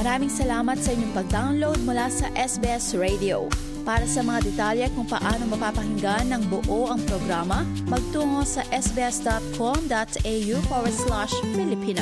Maraming salamat sa inyong pag-download mula sa SBS Radio. Para sa mga detalye kung paano mapapakinggan ng buo ang programa, magtungo sa sbs.com.au/Filipino.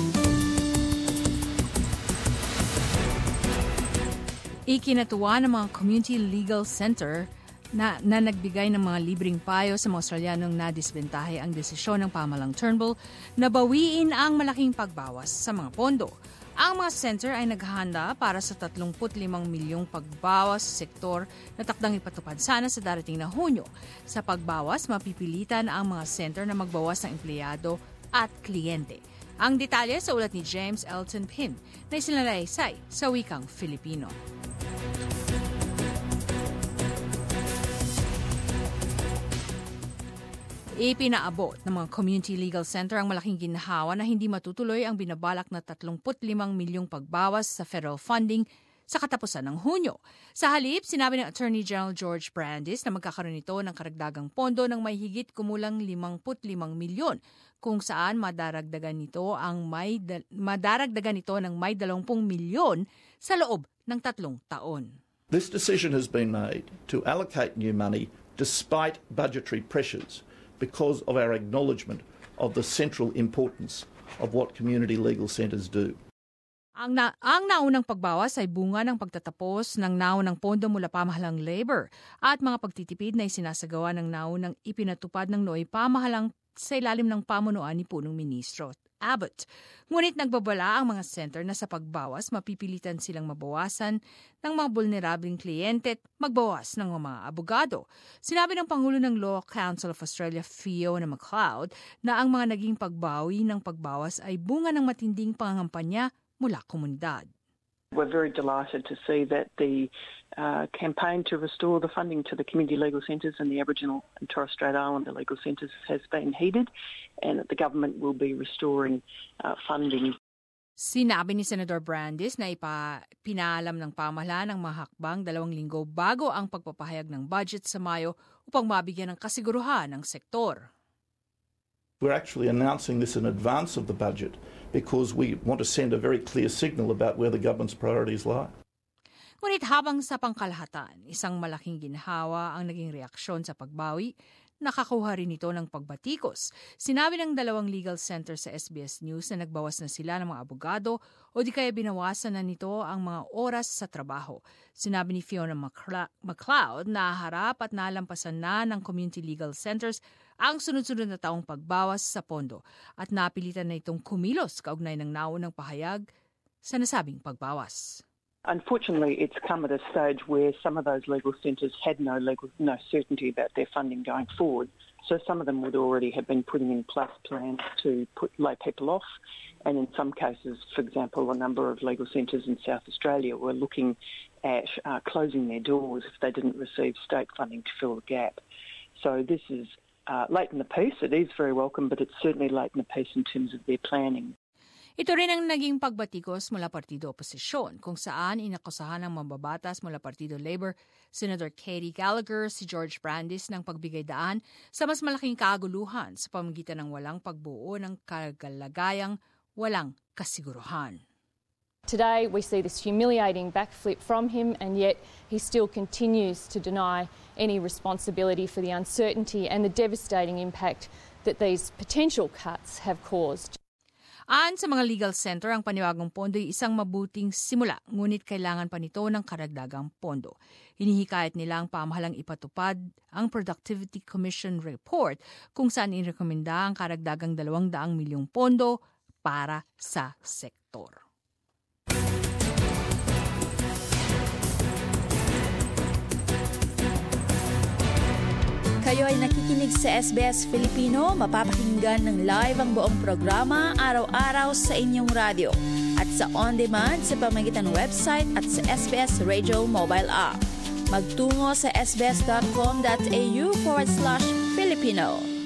Ikinatuwa ng mga Community Legal Center na nagbigay ng mga libreng payo sa mga Australianong nadisbentahe ang desisyon ng pamahalang Turnbull na bawiin ang malaking pagbawas sa mga pondo. Ang mga center ay naghahanda para sa 35 milyong pagbawas sa sektor na takdang ipatupad sana sa darating na Hunyo. Sa pagbawas, mapipilitan ang mga center na magbawas ng empleyado at kliyente. Ang detalye sa ulat ni James Elton Pim na isinalaysay sa wikang Filipino. Ipinaabot ng mga Community Legal Center ang malaking ginhawa na hindi matutuloy ang binabalak na 35 milyong pagbawas sa federal funding sa katapusan ng Hunyo. Sa halip, sinabi ng Attorney General George Brandis na magkakaroon ito ng karagdagang pondo ng may higit kumulang 55 milyon kung saan madaragdagan nito ng may 20 milyon sa loob ng 3 taon. This decision has been made to allocate new money despite budgetary pressures, because of our acknowledgement of the central importance of what community legal centres do. Ang naunang pagbawas ay bunga ng pagtatapos ng naunang pondo mula pamahalang Labor at mga pagtitipid na isinasagawa ng naunang ipinatupad ng nooy pamahalang sa ilalim ng pamunuan ni punong ministro Abbott. Ngunit nagbabala ang mga center na sa pagbawas mapipilitan silang mabawasan ng mga vulnerableng kliyente at magbawas ng mga abogado. Sinabi ng Pangulo ng Law Council of Australia, Fiona McLeod, na ang mga naging pagbawi ng pagbawas ay bunga ng matinding pangangampanya mula komunidad. We're very delighted to see that the campaign to restore the funding to the community legal centres and the Aboriginal and Torres Strait Islander legal centres has been heeded and that the government will be restoring funding. Sinabi ni Senator Brandis na pinaalam ng pamahalaan ang mga hakbang 2 linggo bago ang pagpapahayag ng budget sa Mayo upang mabigyan ng kasiguruhan ng sektor. We're actually announcing this in advance of the budget because we want to send a very clear signal about where the government's priorities lie. Ngunit habang sa pangkalahatan, isang malaking ginhawa ang naging reaksyon sa pagbawi, nakakuha rin ito ng pagbatikos. Sinabi ng 2 legal center sa SBS News na nagbawas na sila ng mga abogado o di kaya binawasan na nito ang mga oras sa trabaho. Sinabi ni Fiona McLeod na harap at nalampasan na ng community legal centers ang sunod-sunod na taong pagbawas sa pondo at napilitan na itong kumilos kaugnay ng naunang pahayag sa nasabing pagbawas. Unfortunately, it's come at a stage where some of those legal centres had no certainty about their funding going forward. So some of them would already have been putting in place plans to lay people off. And in some cases, for example, a number of legal centres in South Australia were looking at closing their doors if they didn't receive state funding to fill the gap. So this is late in the piece. It is very welcome, but it's certainly late in the piece in terms of their planning. Ito rin ang naging pagbatikos mula Partido Oposisyon, kung saan inakusahan ng mambabatas mula Partido Labor, Senator Katie Gallagher, si George Brandis ng pagbigay daan sa mas malaking kaguluhan sa pamamagitan ng walang pagbuo ng kagalagayang walang kasiguruhan. Today we see this humiliating backflip from him, and yet he still continues to deny any responsibility for the uncertainty and the devastating impact that these potential cuts have caused. Ayon sa mga legal center, ang paniwagong pondo ay isang mabuting simula, ngunit kailangan pa nito ng karagdagang pondo. Hinihikayat nila ang pamahalang ipatupad ang Productivity Commission Report kung saan inirekomenda ang karagdagang 200 milyong pondo para sa sektor. Kayo ay nakikinig sa SBS Filipino, mapapakinggan ng live ang buong programa araw-araw sa inyong radyo at sa on-demand sa pamamagitan ng website at sa SBS Radio mobile app. Magtungo sa sbs.com.au/Filipino.